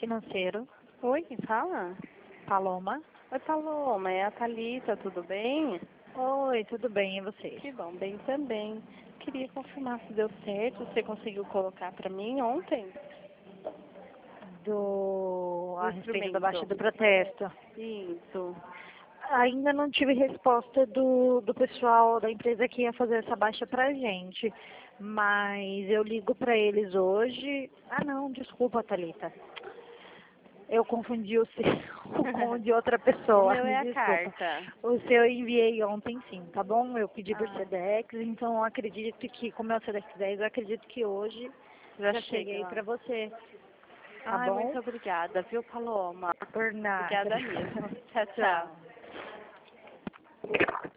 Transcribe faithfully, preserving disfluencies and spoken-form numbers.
financeiro. Oi, quem fala? Paloma. Oi, Paloma, é a Thalita, tudo bem? Oi, tudo bem, e você? Que bom, bem também. Queria confirmar se deu certo, você conseguiu colocar para mim ontem? Do... O A respeito da instrumento. baixa do protesto. Isso. Ainda não tive resposta do, do pessoal da empresa que ia fazer essa baixa pra gente. Mas eu ligo pra eles hoje. Ah, não, desculpa, Thalita. Eu confundi o seu com o de outra pessoa. O meu é a Desculpa. carta. O seu eu enviei ontem, sim, tá bom? Eu pedi por Ah. Sedex, então eu acredito que, como é o Sedex dez, eu acredito que hoje Já, já chega cheguei lá. pra você. Tá Ai, bom? muito obrigada, viu, Paloma? Por nada. Obrigada mesmo. Tchau, tchau. Tchau.